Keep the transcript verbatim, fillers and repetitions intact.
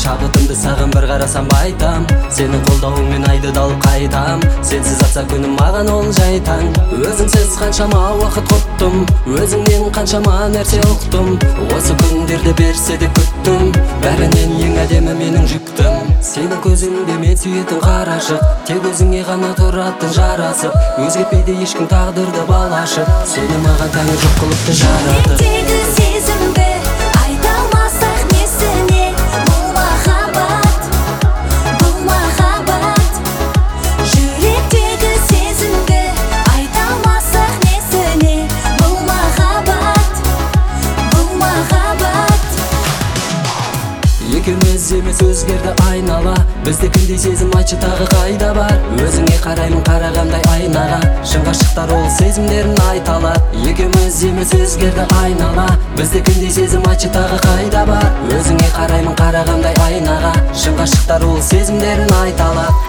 шабытымды сагын бір қарасам байтам. Сенің қолдауыңмен айды далып қайтам. Сенсіз атса күнім маған ол жайтаң. Өзіңсіз қаншама уақыт құттым, өзіңнен қаншама нәрсе ұқтым. Осы күндерді берсе де күттім, бәрінен ең әдемі менің жүктім. Сенің көзіңде мен сүйетін қарашық, тек өзіңе ғана тұратын жарасып. Өзгетпейді ешкім тағдырды балашып, сені маған тәңір жоқ қылыпты жаратып. Жүректегі сезімді айта алмасақ несіне, бұл махаббат, бұл махаббат. Жүректегі сезімді айта алмасақ несіне, бұл махаббат, бұл махаббат. Екеуміз емес өзгерді айнала, біздікіндей сезім айтшы тағы қайда бар. Өзіңе қараймын қарағандай айнаға, шын ғашықтар ол сезімдерін айтала. Екеуміз емес өзгерді айнала, біздікіндей сезім айтшы тағы қайда бар. Өзіңе қараймын қарағандай айнаға, шын ғашықтар ол сезімдерін айтала.